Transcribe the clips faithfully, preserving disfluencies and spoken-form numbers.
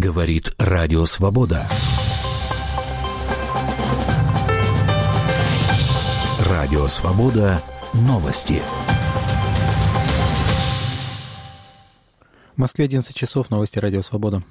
Говорит Радио Свобода. Радио Свобода. Новости. В Москве одиннадцать часов. Новости Радио Свобода.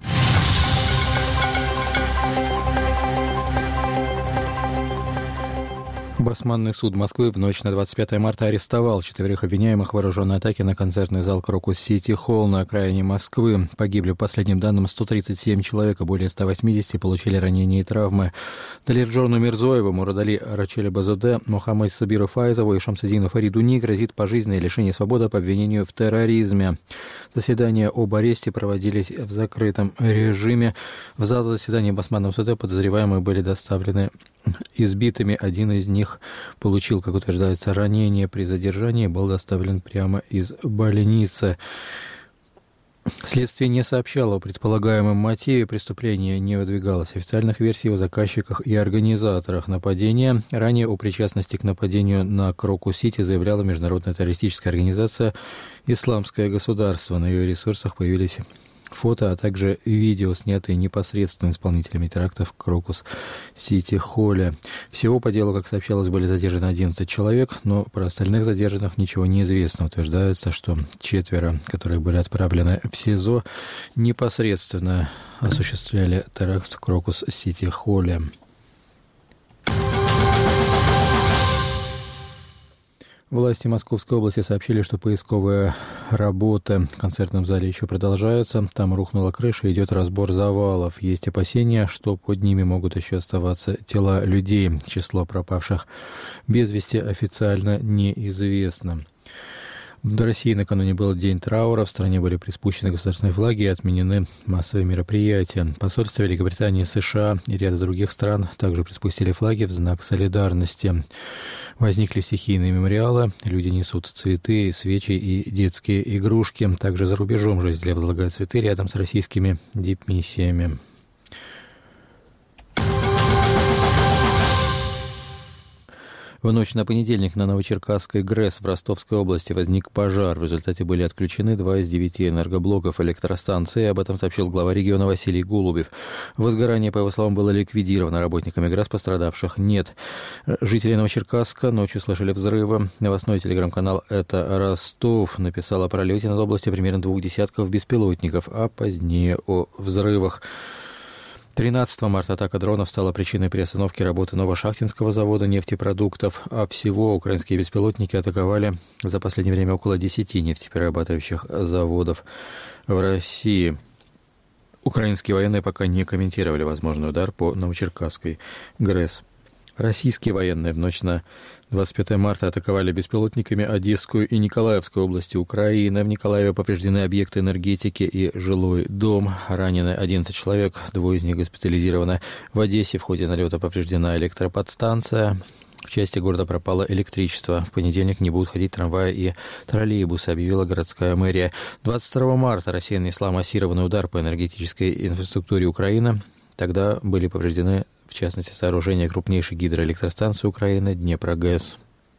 Басманный суд Москвы в ночь на двадцать пятое марта арестовал четверых обвиняемых в вооруженной атаке на концертный зал Крокус Сити Холл на окраине Москвы. Погибли, по последним данным, сто тридцать семь человек, а более ста восьмидесяти получили ранения и травмы. Далерджону Мирзоеву, Мурадали Рачеле Базуде, Мухаммад Сабиру Файзову и Шамсуддину Фаридуни грозит пожизненное лишение свободы по обвинению в терроризме. Заседания об аресте проводились в закрытом режиме. В зал заседания Басманного суда подозреваемые были доставлены избитыми. Один из них получил, как утверждается, ранение при задержании и был доставлен прямо из больницы. Следствие не сообщало о предполагаемом мотиве преступления, не выдвигалось официальных версий о заказчиках и организаторах нападения. Ранее о причастности к нападению на Крокус-Сити заявляла международная террористическая организация «Исламское государство». На ее ресурсах появились фото, а также видео, снятые непосредственно исполнителями терактов в Крокус-Сити-Холле. Всего по делу, как сообщалось, были задержаны одиннадцать человек, но про остальных задержанных ничего не известно. Утверждается, что четверо, которые были отправлены в СИЗО, непосредственно осуществляли теракт в Крокус-Сити-Холле. Власти Московской области сообщили, что поисковые работы в концертном зале еще продолжаются. Там рухнула крыша, идет разбор завалов. Есть опасения, что под ними могут еще оставаться тела людей. Число пропавших без вести официально неизвестно. В России накануне был день траура, в стране были приспущены государственные флаги и отменены массовые мероприятия. Посольства Великобритании, США и ряда других стран также приспустили флаги в знак солидарности. Возникли стихийные мемориалы, люди несут цветы, свечи и детские игрушки. Также за рубежом жители возлагают цветы рядом с российскими дипмиссиями. В ночь на понедельник на Новочеркасской ГРЭС в Ростовской области возник пожар. В результате были отключены два из девяти энергоблоков электростанции. Об этом сообщил глава региона Василий Голубев. Возгорание, по его словам, было ликвидировано. Работниками ГРЭС пострадавших нет. Жители Новочеркасска ночью слышали взрывы. Новостной телеграм-канал «Это Ростов» написал о пролете над областью примерно двух десятков беспилотников, а позднее о взрывах. тринадцатого марта атака дронов стала причиной приостановки работы Новошахтинского завода нефтепродуктов, а всего украинские беспилотники атаковали за последнее время около десяти нефтеперерабатывающих заводов в России. Украинские военные пока не комментировали возможный удар по Новочеркасской ГРЭС. Российские военные в ночь на двадцать пятое марта атаковали беспилотниками Одесскую и Николаевскую области Украины. В Николаеве повреждены объекты энергетики и жилой дом. Ранены одиннадцать человек, двое из них госпитализированы. В Одессе в ходе налета повреждена электроподстанция. В части города пропало электричество. В понедельник не будут ходить трамваи и троллейбусы, объявила городская мэрия. двадцать второго марта Россия нанесла массированный удар по энергетической инфраструктуре Украины. Тогда были повреждены, в частности, сооружение крупнейшей гидроэлектростанции Украины Днепрогэс.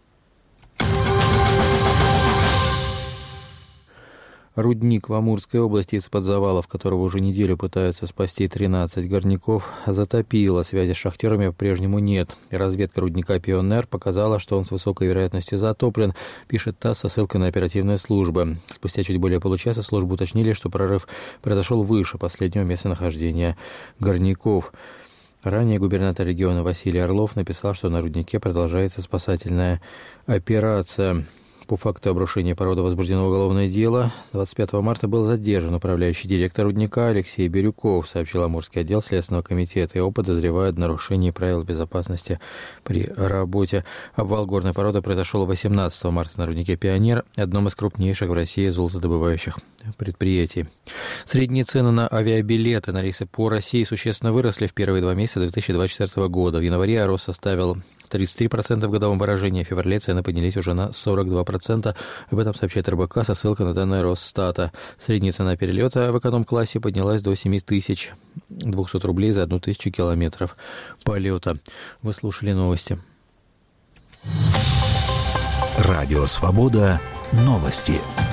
Рудник в Амурской области, из-под завалов которого уже неделю пытаются спасти тринадцать горняков, затопило. Связи с шахтерами по-прежнему нет. Разведка рудника «Пионер» показала, что он с высокой вероятностью затоплен, пишет ТАСС со ссылкой на оперативные службы. Спустя чуть более получаса службы уточнили, что прорыв произошел выше последнего местонахождения горняков. Ранее губернатор региона Василий Орлов написал, что на руднике продолжается спасательная операция. По факту обрушения породы возбуждено уголовное дело. двадцать пятого марта был задержан управляющий директор рудника Алексей Бирюков, сообщил Амурский отдел Следственного комитета. Его подозревают в нарушении правил безопасности при работе. Обвал горной породы произошел восемнадцатого марта на руднике «Пионер», одном из крупнейших в России золотодобывающих предприятий. Средние цены на авиабилеты на рейсы по России существенно выросли в первые два месяца две тысячи двадцать четвёртого года. В январе рост составил тридцать три процента в годовом выражении, в феврале цены поднялись уже на сорок два процента. Об этом сообщает РБК со ссылкой на данные Росстата. Средняя цена перелета в эконом-классе поднялась до семь тысяч двести рублей за одну тысячу километров полета. Вы слушали новости. Радио «Свобода». Новости.